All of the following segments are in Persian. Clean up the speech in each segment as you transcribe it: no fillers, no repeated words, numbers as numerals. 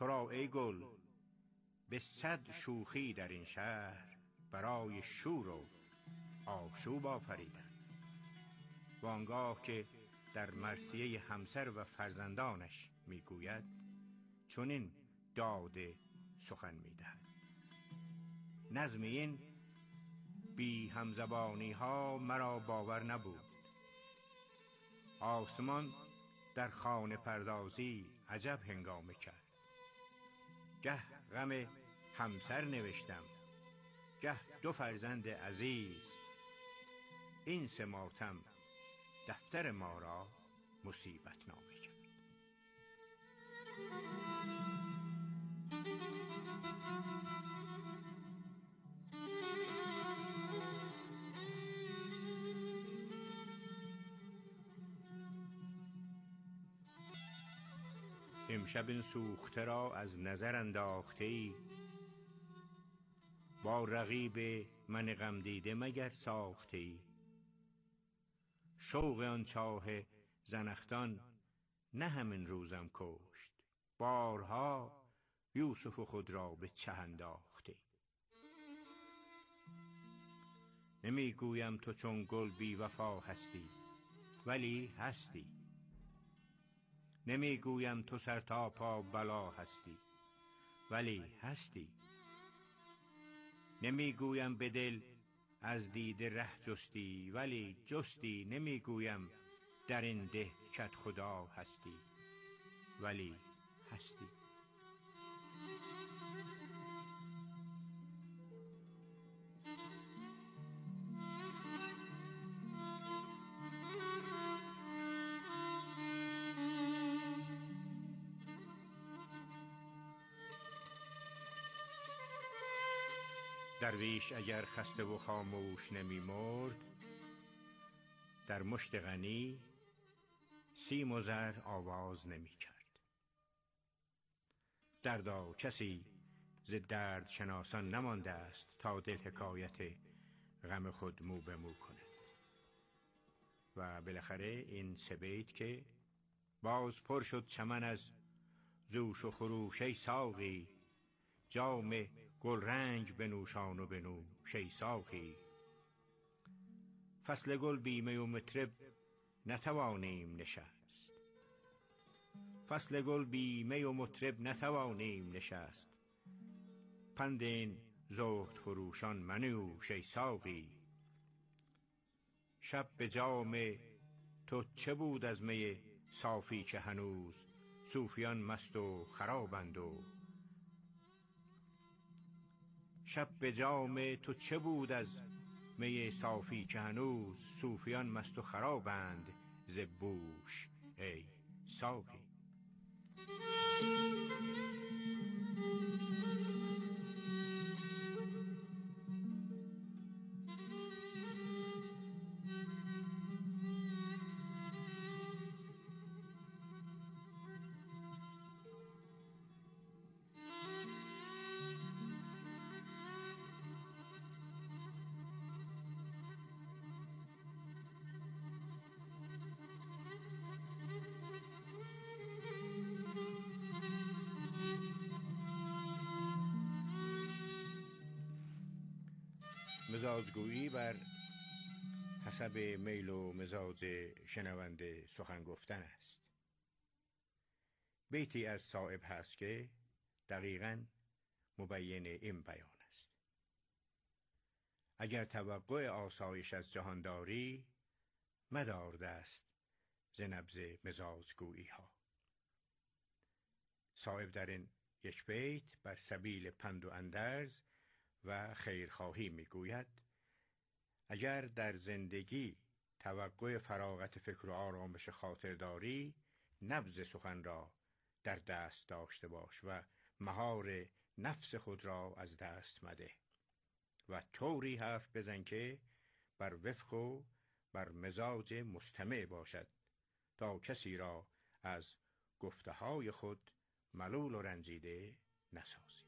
تو را ای گل به 100 شوخی در این شهر برای شور و آشوب آفریدند. وانگاه که در مرثیه همسر و فرزندانش میگوید چنین داد سخن میدهد: نظم این بی همزبانی ها مرا باور نبود. آسمان در خانه پردازی عجب هنگامه کرد. گه غم همسر نوشتم، گه 2 فرزند عزیز. این 3 ماتم دفتر ما را مصیبت نامه کرد. امشب این سوخته را از نظر انداخته ای، با رقیب من غم دیده مگر ساخته ای. شوق آن چاه زنخدان نه همین روزم کشت، بارها یوسف خود را به چه انداخته ای. نمی گویم تو چون گل بی وفا هستی، ولی هستی. نمی گویم تو سر تا پا بلا هستی، ولی هستی. نمی گویم به دل از دیده ره جستی، ولی جستی. نمی گویم در این ده کت خدا هستی، ولی هستی. درویش اگر خسته و خاموش نمی مرد، در مشت غنی سیم و زر آواز نمی کرد. دردا کسی ز درد شناسان نمانده است تا دل حکایت غم خود مو به مو کند. و بالاخره این 3 بیت که باز پر شد چمن از جوش و خروش ای ساقی، جام گلرنگ بنوشان و بنوش ای ساقی. فصل گل بی می و مطرب نتوانیم نشست، فصل گل بی می و مطرب نتوانیم نشست. پند این زهد فروشان منوش ای ساقی. شب به جام تو چه بود از می صافی که هنوز صوفیان مست و خرابند و شب به جام تو چه بود از می صافی که هنوز صوفیان مست و خرابند ز بوش ای ساقی. مزاجگویی بر حسب میل و مزاج شنونده سخن گفتن است. بیتی از صایب هست که دقیقاً مبین این بیان است: اگر توقع آسایش از جهان داری، مدار دست ز نبض مزاجگویی ها. صایب در این 1 بیت بر سبیل پند و اندرز و خیرخواهی میگوید اگر در زندگی توقع فراغت فکر و آرامش خاطر داری، نبض سخن را در دست داشته باش و مهار نفس خود را از دست مده و طوری حرف بزن که بر وفق و بر مزاج مستمع باشد تا کسی را از گفته‌های خود ملول و رنجیده نسازی.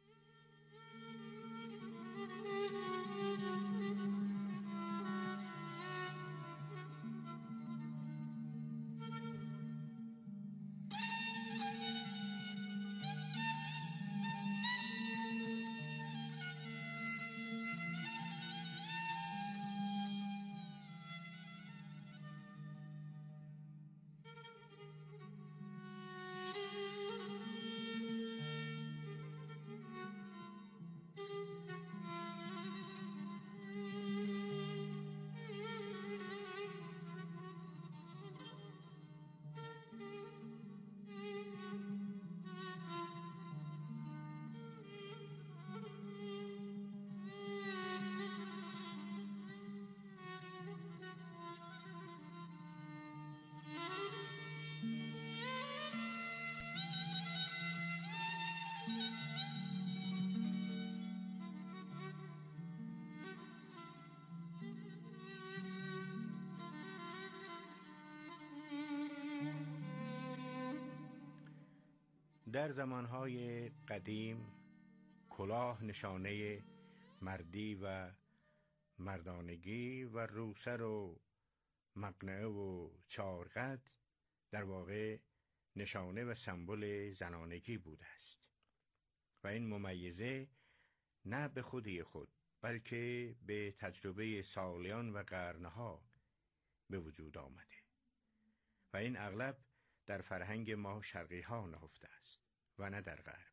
در زمانهای قدیم کلاه نشانه مردی و مردانگی و روسر و مقنعه و چارقد در واقع نشانه و سمبل زنانگی بوده است و این ممیزه نه به خودی خود بلکه به تجربه سالیان و قرنها به وجود آمده و این اغلب در فرهنگ ما شرقی ها نهفته است و نه در غرب.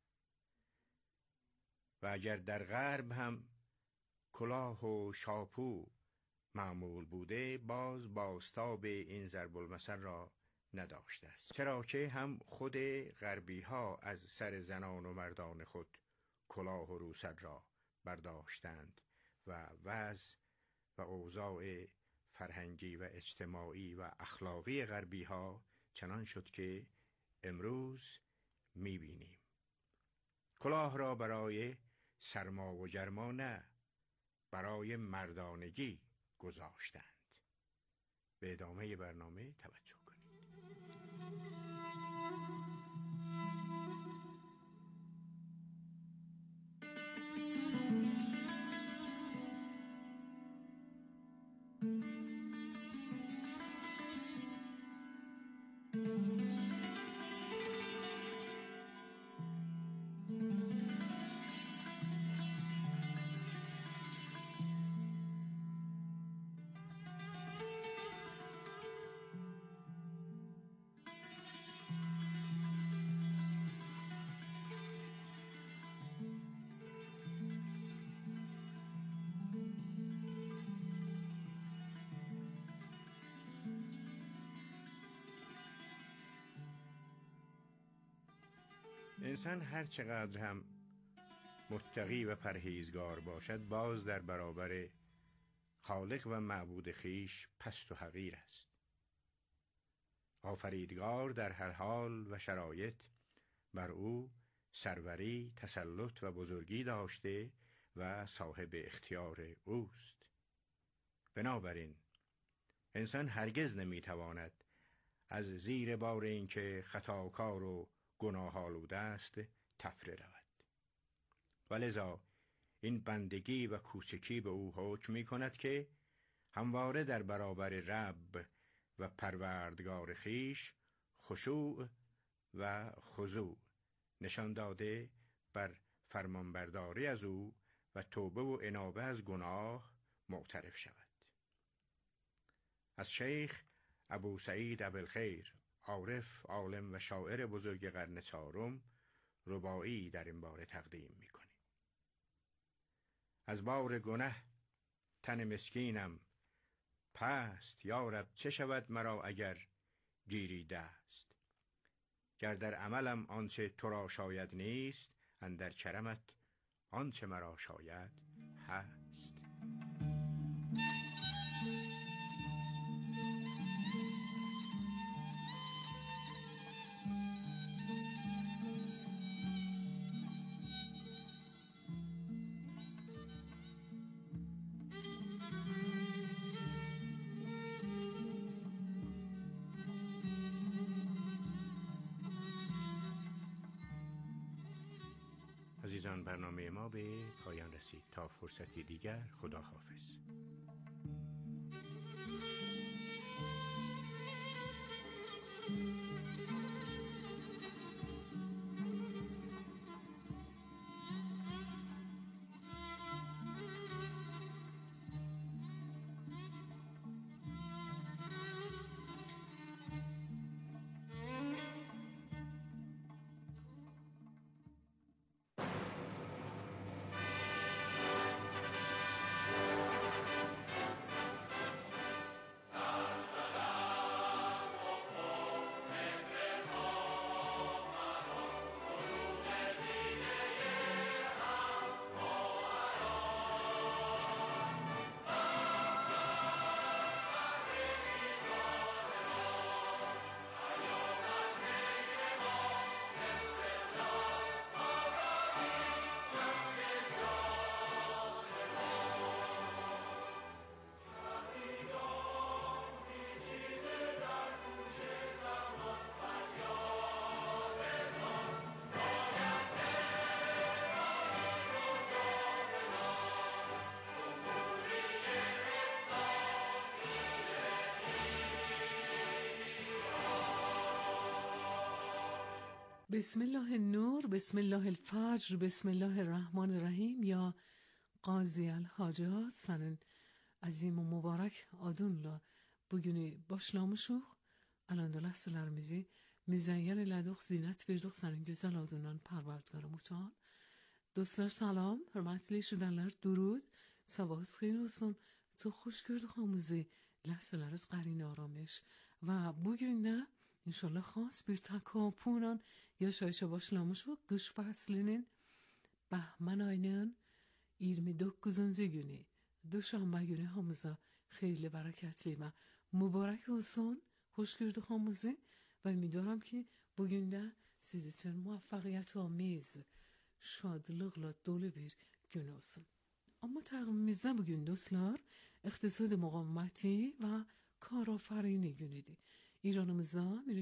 و اگر در غرب هم کلاه و شاپو معمول بوده، باز بازتاب این ضرب المثل را نداشته است، چرا که هم خود غربی ها از سر زنان و مردان خود کلاه و روسر را برداشتند و وضع و اوضاع فرهنگی و اجتماعی و اخلاقی غربی ها چنان شد که امروز می‌بینیم. کلاه را برای سرما و گرما نه، برای مردانگی گذاشتند. به ادامه برنامه توجه کنید. انسان هر چقدر هم متقی و پرهیزگار باشد، باز در برابر خالق و معبود خیش پست و حقیر است. آفریدگار در هر حال و شرایط بر او سروری، تسلط و بزرگی داشته و صاحب اختیار اوست. بنابراین انسان هرگز نمیتواند از زیر بار اینکه خطاکار و گناه آلوده است تفره رود. ولذا این بندگی و کوچکی به او حکم می کند که همواره در برابر رب و پروردگار خیش خشوع و خضوع نشان داده بر فرمانبرداری از او و توبه و انابه از گناه معترف شود. از شیخ ابو سعید ابوالخیر، عارف، عالم و شاعر بزرگ قرن چهارم، رباعی در این باره تقدیم می‌کنیم. از بار گنه تن مسکینم پست، یارب چه شود مرا اگر گیری دست. گر در عملم آنچه تو را شاید نیست، اندر کرمت آنچه مرا شاید هست. عزیزان، برنامه ما به پایان رسید. تا فرصتی دیگر، خدا حافظ. بسم الله النور، بسم الله الفجر، بسم الله الرحمن الرحیم. یا قاضی الحاجات senin azim و mübarek adınla bugünü başlamışıq. Alanda ləhsələrimizi müzəyyən elədik, zinət verdik sənin gözəl adından Parvardigar Mutal. Dostlar salam, hörmətli eşidənlər, durud, sabahınız xeyir olsun. Çox xoş gördük hamınızı. Ləhsələriniz qərin aramış və bugün də İnşallah xas bir takapunan yaşayışa başlamışıq. Qış fəslinin Bəhmən ayının 29-cu günü, Duşanbə günü hamıza xeyirli, bərəkətli və mübarək olsun. Xoş gördük hamınızı və ümidvaram ki bugün də siz üçün muvaffəqiyyət آمیز, şadlıqla dolu bir gün olsun. Amma təqvimimizdə bugün dostlar iqtisad müqaviməti və karafərini günüdür. İranımızda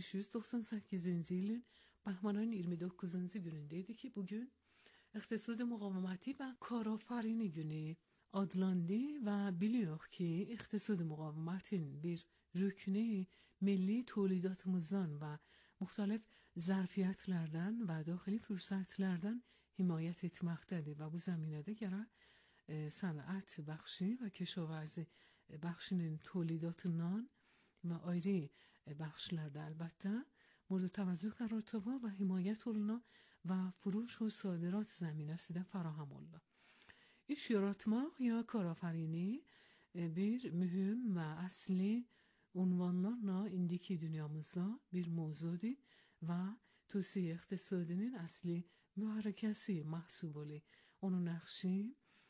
1398-ci ilin Bəhmən ayının 29-cu günündeydi ki bugün iqtisad müqaviməti və karafərini günü adlandı və biliyoruz ki iqtisad müqavimətin bir rüknü milli تولیداتımızdan və müxtəlif zərfiyyətlərdən və daxili fürsətlərdən himayət etməkdədir və bu zəminədə gərək sənət bəxşi və کشاورزی bəxşinin تولیداتından و ayrı بخشلerde البته مورد توجه قرار تابا و حمایت اولنا و فروش و صادرات زمین است ده فراهم الله. İş yaratmak ya karafərini bir mühüm və əsli unvanlarla indiki dünyamızda bir mövzudur və توسعه اقتصادinin əsli mühərrəkəsi محسوب olur. Onun nəqşi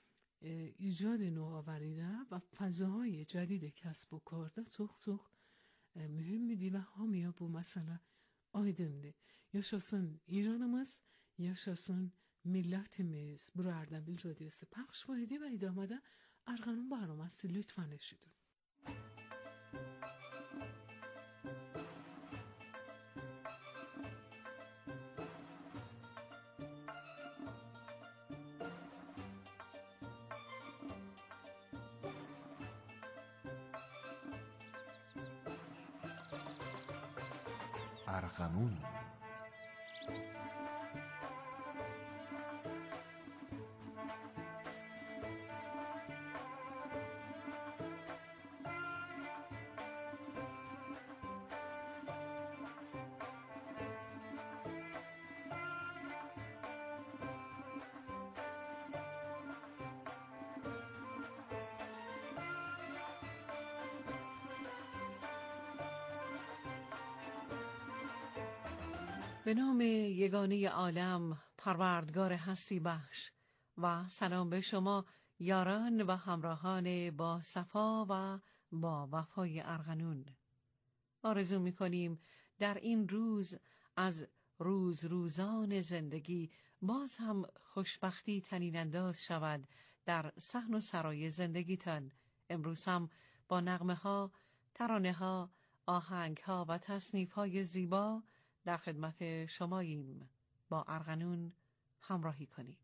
ایجاد نوآوری‌ده و فضاهای جدید کسب و کارda çox mühimdir və hamıya bu məsələ aydındır. Yaşasın İranımız, yaşasın millətimiz. Bu Ərdəbil radiosu پخش vahidi və idamada Arğanun barnaməsi lütfən eşidin. ارغنون به نام یگانه عالم پروردگار هستی بخش و سلام به شما یاران و همراهان با صفا و با وفای ارغنون. آرزو می‌کنیم در این روز از روزان زندگی باز هم خوشبختی طنین انداز شود در صحن و سرای زندگیتان. امروز هم با نغمه‌ها، ترانه‌ها، آهنگ‌ها و تصنیف‌های زیبا در خدمت شماییم. با ارغنون همراهی کنید.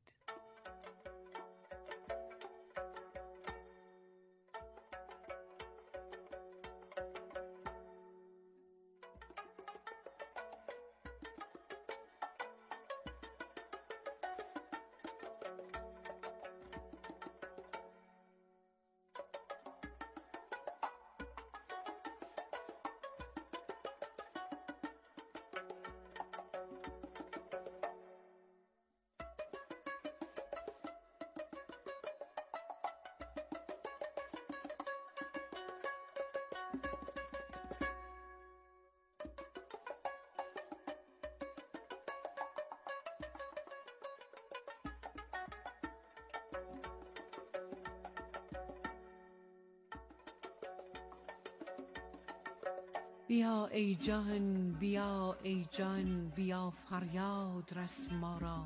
بیا ای جان، بیا ای جان، بیا فریاد رس ما را.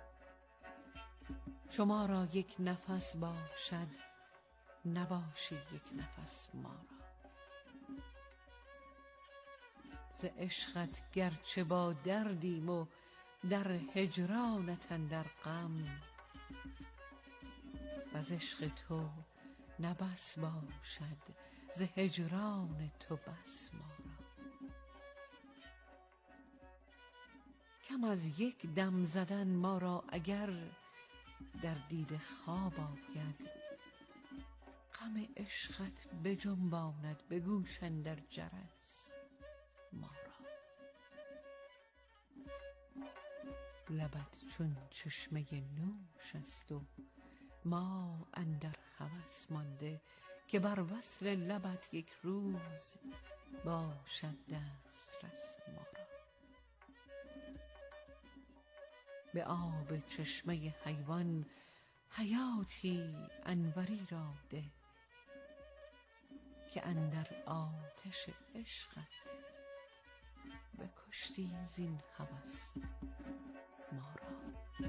شما را یک نفس باشد، نباشی یک نفس ما را. ز عشقت گرچه با دردیم و در هجرانت اندر غم، وز عشق تو نه بس باشد، ز هجران تو بس ما را. غم از یک دم زدن ما را اگر در دید خواب آید، غم عشقت بجنباند به گوش اندر جرس ما را. لبت چون چشمه نوش است و ما اندر هوس مانده، که بر وصل لبت یک روز باشد دسترس ما را. به آب چشمه حیوان حیاتی انوری را ده، که اندر آتش عشقت بکشتی زین هوس ما را.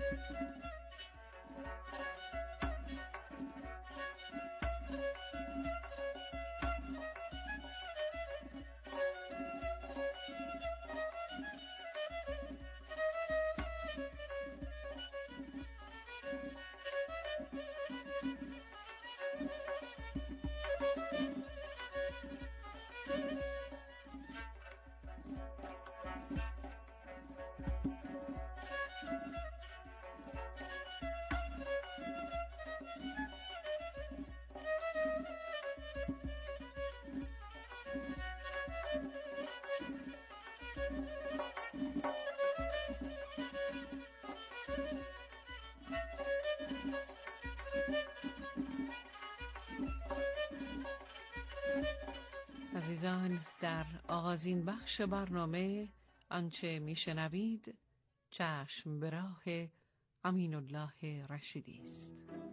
عزیزان، در آغازین بخش برنامه آنچه میشنوید چشم به راه امین الله رشیدی است.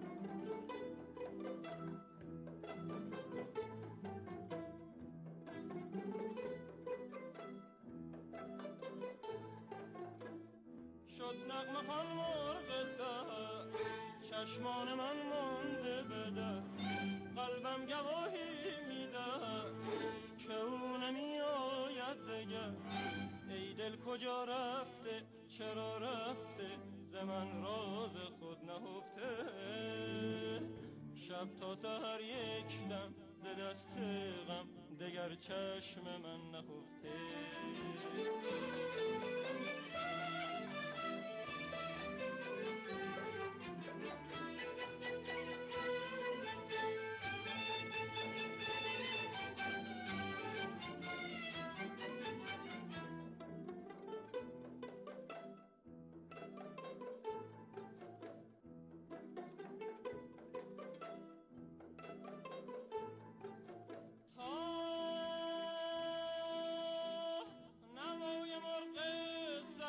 شد نغمه خوان مرغ سحر، چشمان من مانده به در، قلبم گواهی میدهد که او نمی آید دگر. ای دل کجا رفته، چرا رفته، ز من راز خود نهفته. شب تا سحر یک دم ز دست غم، دگر چشم من نخفته. نوای مرغ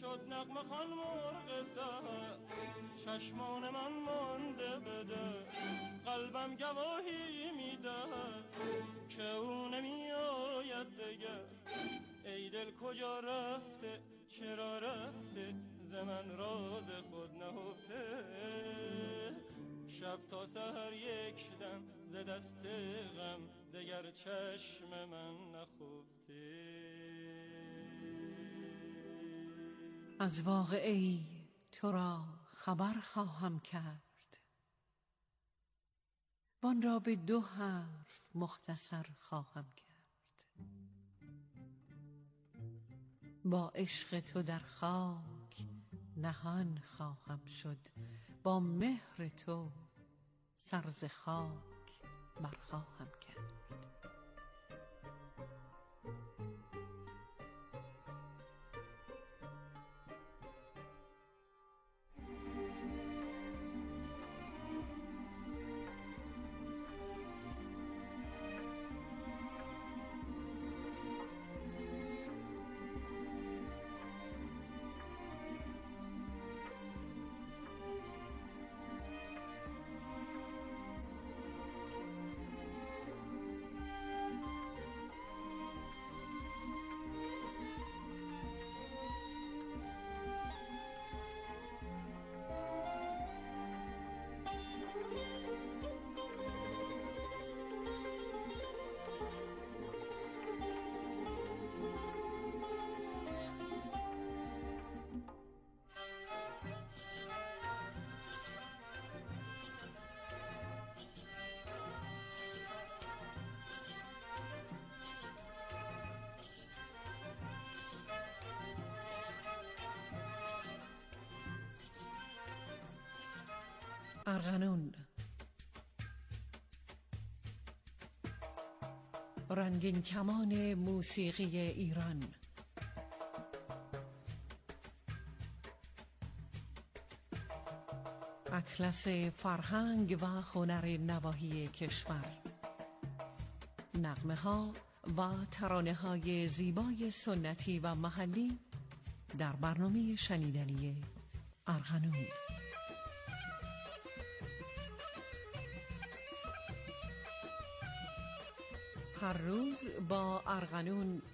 شد نغمه خوان مرغ سحر، چشمان من مانده بده، قلبم گواهی میدهد که او نمی آید دگر. ای دل کجا رفته، چرا رفته، ز من راز خود نهفته. شب تا سحر یک دم ز دست غم، دگر چشم من نخفته. از واقعه تو را خبر خواهم کرد، وان را به 2 حرف مختصر خواهم کرد. با عشق تو در خاک نهان خواهم شد، با مهر تو سر ز خاک برخواهم کرد. ارغنون، رنگین کمان موسیقی ایران. اطلس فرهنگ و هنر نواحی کشور. نغمه ها و ترانه های زیبای سنتی و محلی در برنامه شنیدنی ارغنون. هر روز با ارغنون.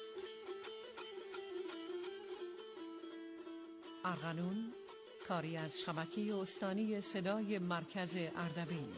ارغنون کاری از شبکه استانی صدای مرکز اردبیل.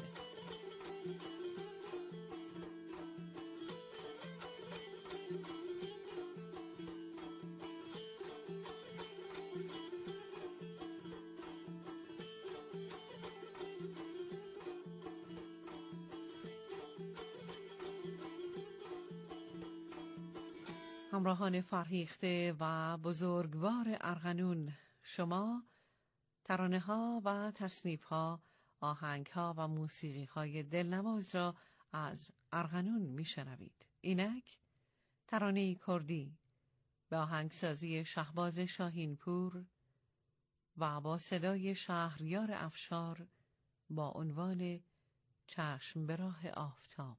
همراهان فرهیخته و بزرگوار ارغنون، شما ترانه ها و تصنیف ها، آهنگ ها و موسیقی های دلنواز را از ارغنون می شنوید. اینک ترانه کردی به آهنگسازی شهباز شاهینپور و با صدای شهریار افشار با عنوان چشم به راه آفتاب.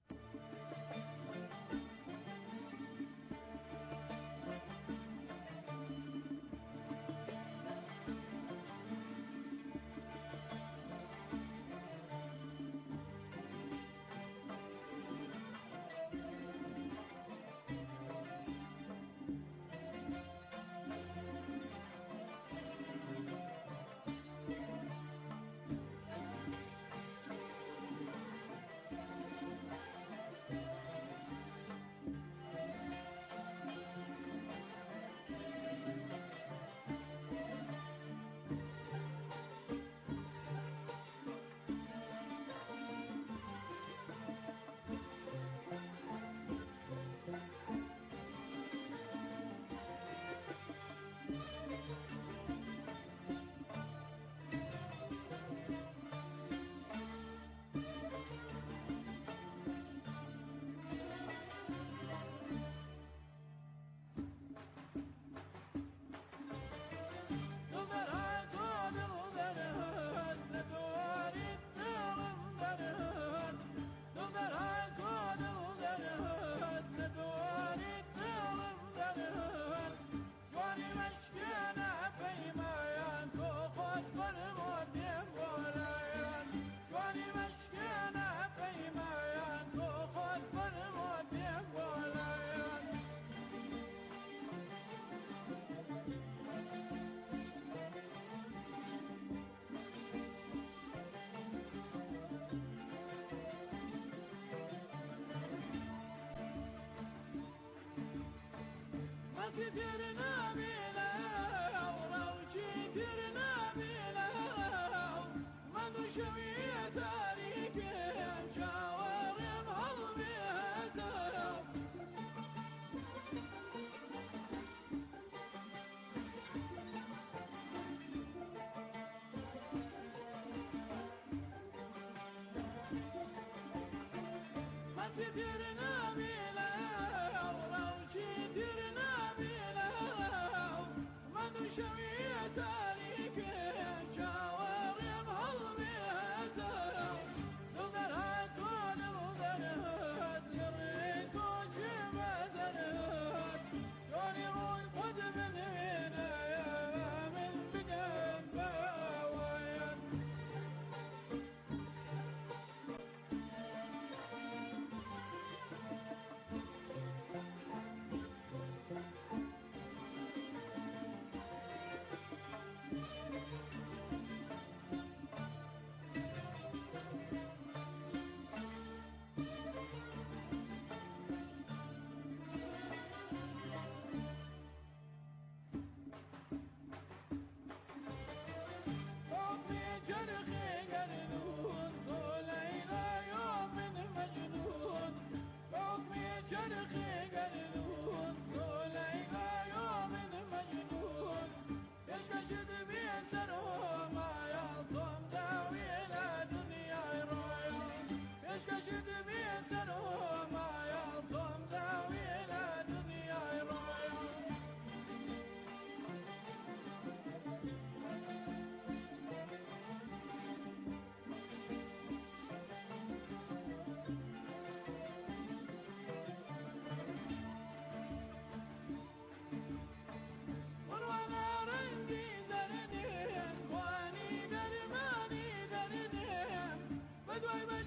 Bye bye.